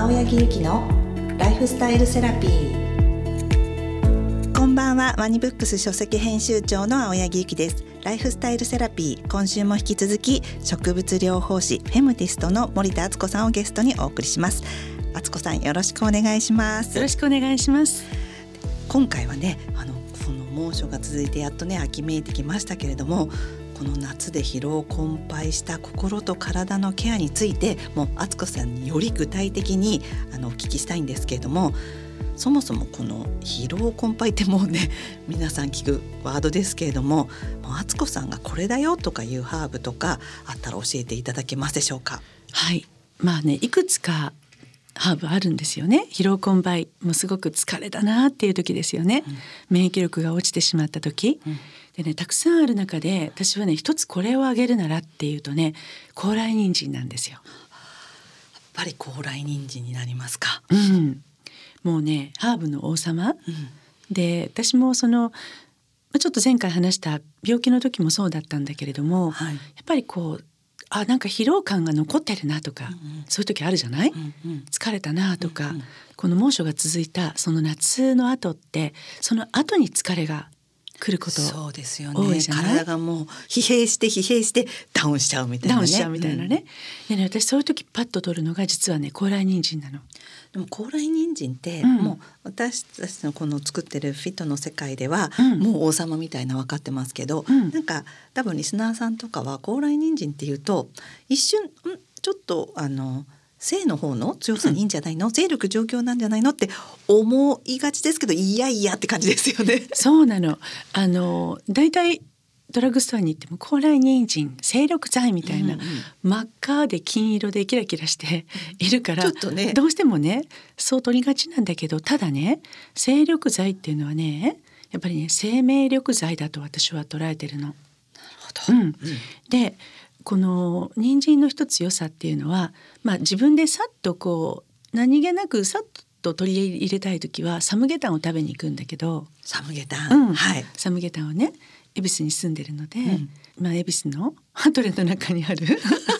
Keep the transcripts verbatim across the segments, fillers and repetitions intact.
青柳ゆきのライフスタイルセラピー。 こんばんは。ワニブックス書籍編集長の青柳ゆきです。ライフスタイルセラピー、今週も引き続き植物療法士フェムティストの森田敦子さんをゲストにお送りします。敦子さん、よろしくお願いします。 よろしくお願いします。 今回はね、あのこの猛暑が続いてやっとね秋めいてきましたけれども、この夏で疲労困憊した心と体のケアについてもう敦子さんにより具体的にあのお聞きしたいんですけれども、そもそもこの疲労困憊ってもうね皆さん聞くワードですけれども、もう敦子さんがこれだよとかいうハーブとかあったら教えていただけますでしょうか。 はい、まあね、いくつかハーブあるんですよね。疲労困憊、もうすごく疲れだなっていう時ですよね、うん、免疫力が落ちてしまった時、うんでね、たくさんある中で私はね一つこれをあげるならっていうとね、高麗人参なんですよ。やっぱり高麗人参になりますか。 うん、もうねハーブの王様、うん、で私もそのちょっと前回話した病気の時もそうだったんだけれども、はい、やっぱりこうあなんか疲労感が残ってるなとか、うんうん、そういう時あるじゃない、うんうん、疲れたなとか、うんうん、この猛暑が続いたその夏の後ってその後に疲れが来ることそうですよね。体がもう疲弊して疲弊してダウンしちゃうみたいなね。 ダウンしちゃうみたいなね、うん、でね私そういう時パッと取るのが実はね高麗人参なの。 でも高麗人参って、うん、もう私たちのこの作ってるフィットの世界では、うん、もう王様みたいな分かってますけど、うん、なんか多分リスナーさんとかは高麗人参っていうと一瞬んちょっとあの性の方の強さにいいんじゃないの、うん、勢力状況なんじゃないのって思いがちですけど、いやいやって感じですよね。 そうなの。あのだいたいドラッグストアに行っても高麗人参精力剤みたいな、うんうん、真っ赤で金色でキラキラしているから、うん、ちょっとねどうしてもねそう取りがちなんだけど、ただね精力剤っていうのはねやっぱりね生命力剤だと私は捉えてるの。なるほど、うんうん、でこの人参の一つ良さっていうのは、まあ、自分でさっとこう何気なくさっと取り入れたい時はサムゲタンを食べに行くんだけど、 サムゲタン、 うんはい、 サムゲタンをね恵比寿に住んでるので、うんまあ、恵比寿のアトレの中にある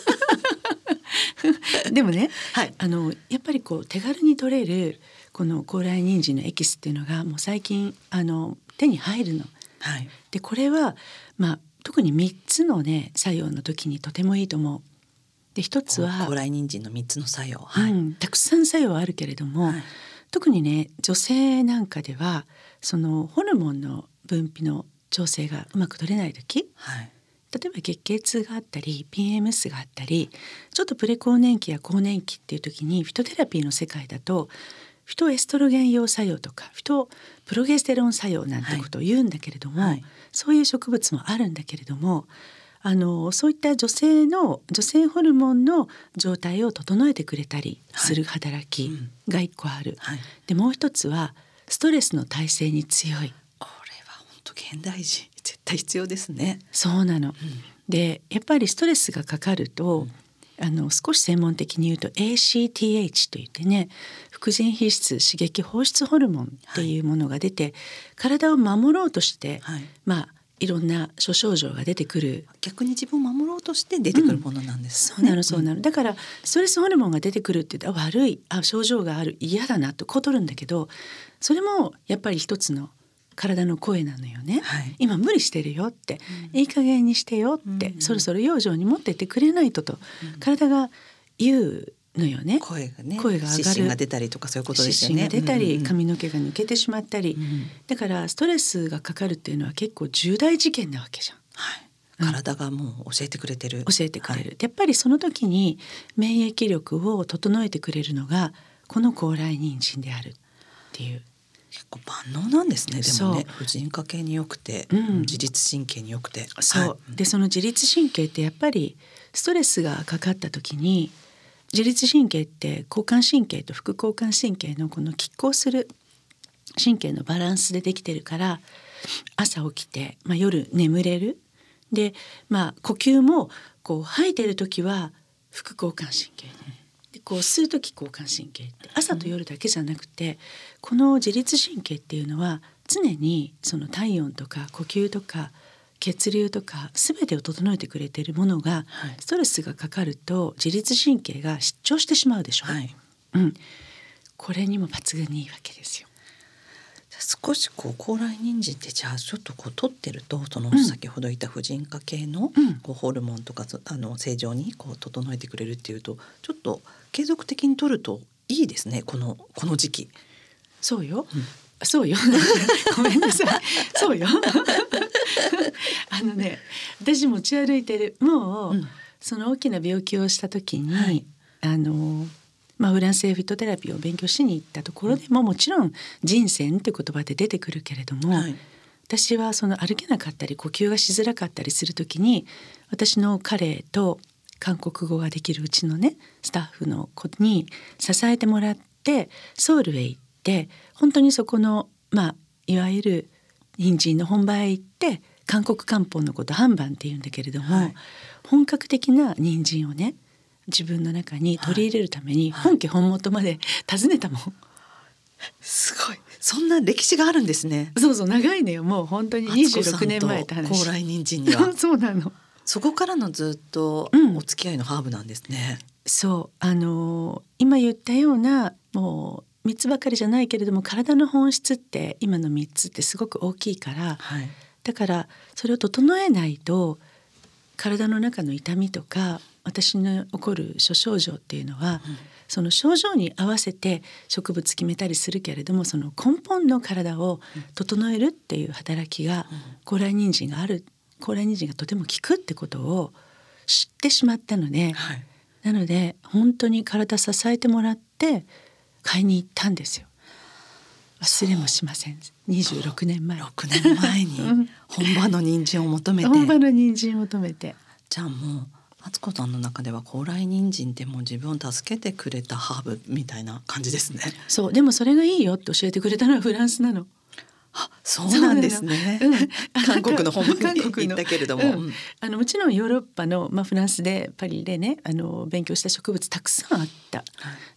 でもね、はい、あのやっぱりこう手軽に取れるこの高麗人参のエキスっていうのがもう最近あの手に入るの、はい、でこれはまあ特にみっつのね作用の時にとてもいいと思う。で一つは高麗人参のみっつの作用、はいうん、たくさん作用はあるけれども、はい、特にね女性なんかではそのホルモンの分泌の調整がうまく取れない時、はい、例えば月経痛があったり ピーエムエス があったりちょっとプレ更年期や更年期っていう時にフィトテラピーの世界だとフィトエストロゲン様作用とかフィトプロゲステロン作用なんてことを言うんだけれども、はいはい、そういう植物もあるんだけれども、あのそういった女性の女性ホルモンの状態を整えてくれたりする働きが一個ある、はいうんはい、でもう一つはストレスの耐性に強い。 これは本当現代人絶対必要ですね。 そうなの、うん、でやっぱりストレスがかかると、うんあの少し専門的に言うと エーシーティーエイチ といってね副腎皮質刺激放出ホルモンっていうものが出て、はい、体を守ろうとして、はい、まあいろんな諸症状が出てくる。 逆に自分を守ろうとして出てくるものなんですね、 うん、そうなのそうなの、うん、だからストレスホルモンが出てくるって言って悪いあ症状がある嫌だなとこう取るんだけど、それもやっぱり一つの体の声なのよね、はい、今無理してるよって、うん、いい加減にしてよって、うん、そろそろ養生に持ってってくれないとと、うん、体が言うのよね。 声がね声が上がる、 湿疹が出たりとかそういうことですよね。 湿疹が出たり、 うんうん、 髪の毛が抜けてしまったり、うん、だからストレスがかかるっていうのは結構重大事件なわけじゃん、 はい、体がもう教えてくれてる、 教えてくれる、はい、やっぱりその時に免疫力を整えてくれるのがこの高麗人参であるっていう。 結構万能なんですね。でもね婦人科系によくて、うん、自律神経によくてそう、 はい、 でその自律神経ってやっぱりストレスがかかった時に自律神経って交感神経と副交感神経のこの拮抗する神経のバランスでできてるから朝起きて、まあ、夜眠れるで、まあ、呼吸もこう吐いてる時は副交感神経でこう吸う時交感神経って朝と夜だけじゃなくて、うん、この自律神経っていうのは常にその体温とか呼吸とか血流とか全てを整えてくれているものが、はい、ストレスがかかると自律神経が失調してしまうでしょ、はい、 うん、これにも抜群にいいわけですよ。 少しこう高麗人参ってじゃあちょっとこう取ってるとその先ほど言った婦人科系のこうホルモンとかあの正常にこう整えてくれるっていうとちょっと継続的に取るといいですね、このこの時期。 そうよ、うん、そうよごめんなさいそうよあのね私持ち歩いてるもう、うん、その大きな病気をした時に、はい、あのまあ、フランスでフィットテラピーを勉強しに行ったところでも、うん、もちろん人選って言葉で出てくるけれども、はい、私はその歩けなかったり呼吸がしづらかったりする時に私の彼と韓国語ができるうちのねスタッフの子に支えてもらってソウルへ行って本当にそこの、まあ、いわゆる人参の本場へ行って韓国漢方のことハンバンっていうんだけれども、はい、本格的な人参をね自分の中に取り入れるために本家本元まで訪ねたもん、はいはい、 すごい、そんな歴史があるんですね。 そうそう、長いのよ、もう本当ににじゅうろくねんまえって話。 高麗人参にはそうなの。 そこからのずっとお付き合いのハーブなんですね、うん、 そう、あのー、今言ったようなもうみっつばかりじゃないけれども体の本質って今のみっつってすごく大きいから、はい、だからそれを整えないと体の中の痛みとか私の起こる諸症状っていうのは、うん、その症状に合わせて植物決めたりするけれどもその根本の体を整えるっていう働きが、うん、高麗人参がある、高麗人参がとても効くってことを知ってしまったので、はい、なので本当に体支えてもらって買いに行ったんですよ。忘れもしません。にじゅうろくねんまえろくねんまえに本場の人参を求めて本場の人参を求めてじゃあもう敦子さんの中では高麗人参ってもう自分を助けてくれたハーブみたいな感じですね。 そう、でもそれがいいよって教えてくれたのはフランスなの。 あ、そうなんですね、うん、韓国の本場に行ったけれども、 うん、あのもちろんヨーロッパの、まあ、フランスでパリでねあの勉強した植物たくさんあった、はい、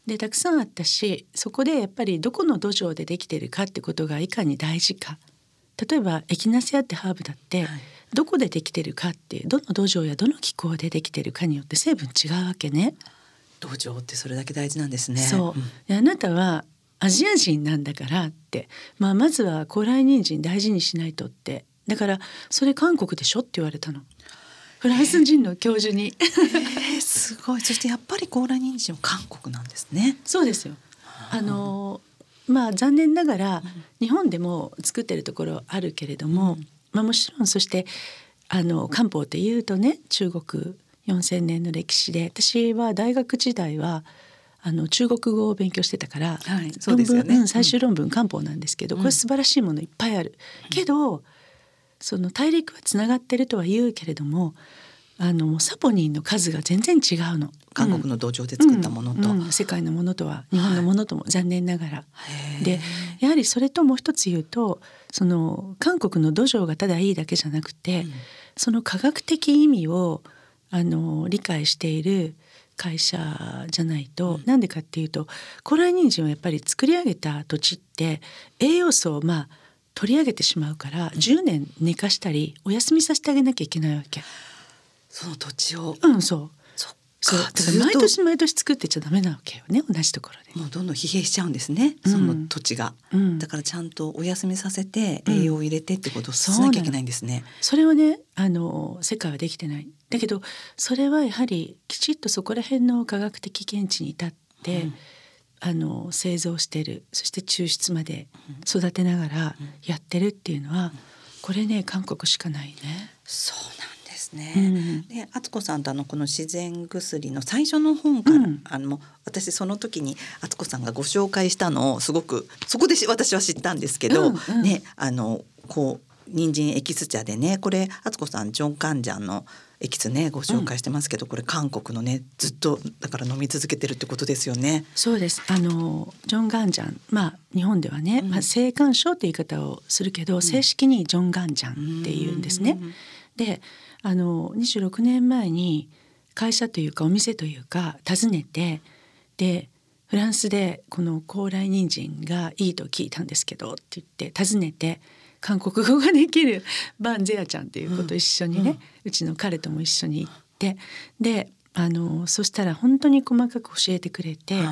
でたくさんあったしそこでやっぱりどこの土壌でできているかってことがいかに大事か。例えばエキナセアってハーブだって、はい、どこでできてるかってどの土壌やどの気候でできてるかによって成分違うわけね。 土壌ってそれだけ大事なんですね。 そう、 うん、 であなたはアジア人なんだからって、まあ、まずは高麗人参大事にしないとって。だからそれ韓国でしょって言われたの、フランス人の教授に、 えー、すごい。そしてやっぱり高麗人参は韓国なんですね。 そうですよ。あのまあ残念ながら日本でも作ってるところあるけれども、うんまあ、もちろんそしてあの漢方っていうとね中国よんせんねんの歴史で私は大学時代はあの中国語を勉強してたから、はい、そうですよね、うん、最終論文、うん、漢方なんですけどこれ素晴らしいものいっぱいある、うん、けどその大陸はつながってるとは言うけれどもあのサポニンの数が全然違うの。 韓国の土壌で作ったものと、 うんうん、世界のものとは日本のものとも残念ながら、はい、でやはりそれともう一つ言うとその韓国の土壌がただいいだけじゃなくて、うん、その科学的意味をあの理解している会社じゃないと、うん、なんでかっていうと高麗人参をやっぱり作り上げた土地って栄養素をまあ取り上げてしまうから、うん、じゅうねん寝かしたりお休みさせてあげなきゃいけないわけ。 その土地をうんそうそうだから毎年毎年作ってちゃダメなわけよね。同じところでもうどんどん疲弊しちゃうんですね、その土地が、うん、だからちゃんとお休みさせて栄養を入れてってことをしなきゃいけないんですね、うん、 そ, それをねあの世界はできてない。だけどそれはやはりきちっとそこら辺の科学的見地に立って、うん、あの製造してるそして抽出まで育てながらやってるっていうのは、うん、これね韓国しかないね。 そうなんですね、うん、で敦子さんとあのこの自然薬の最初の本から、うん、あの私その時に敦子さんがご紹介したのをすごくそこで私は知ったんですけど、うんうん、ねあのこう人参エキス茶でねこれ敦子さんジョンカンジャンのエキスねご紹介してますけど、うん、これ韓国のねずっとだから飲み続けてるってことですよね。 そうですあのジョンガンジャンまあ日本ではね、うんまあ、性感症って言い方をするけど、うん、正式にジョンガンジャンっていうんですね、うん、であのにじゅうろくねんまえに会社というかお店というか訪ねてでフランスでこの高麗人参がいいと聞いたんですけどって言って訪ねて韓国語ができるバンゼアちゃんっていう子と一緒にね、うんうん、うちの彼とも一緒に行ってであのそしたら本当に細かく教えてくれて、はい、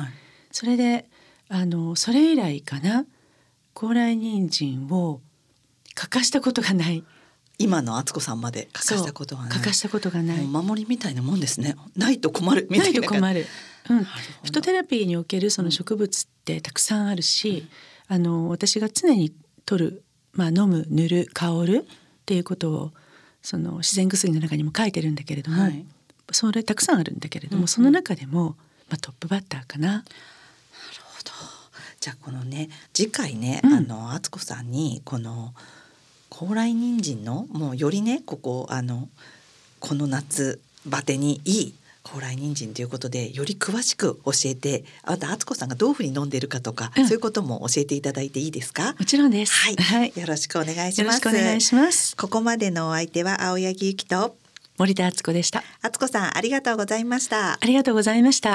それであのそれ以来かな、高麗人参を欠かしたことがない。 今の敦子さんまで欠かしたことがない。 欠かしたことがない。 もうお守りみたいなもんですね。ないと困るみたいな。 ないと困る。うん、フィトテラピーにおけるその植物ってたくさんあるし、うん、あの私が常に取る、まあ、飲む、塗る、香るっていうことをその自然薬の中にも書いてるんだけれども、はい、それたくさんあるんだけれども、うん、その中でも、まあ、トップバッターかな。 なるほど。じゃあこのね次回ね、うん、あの敦子さんにこの高麗人参のもうよりねここあのこの夏バテにいい高麗人参ということでより詳しく教えて、あと敦子さんがどういうふうに飲んでいるかとか、うん、そういうことも教えていただいていいですか？ もちろんです、 はいはい、よろしくお願いします。 よろしくお願いします。 ここまでのお相手は青柳ゆきと森田敦子でした。 敦子さんありがとうございました。 ありがとうございました。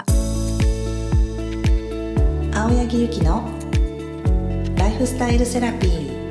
青柳ゆきのライフスタイルセラピー。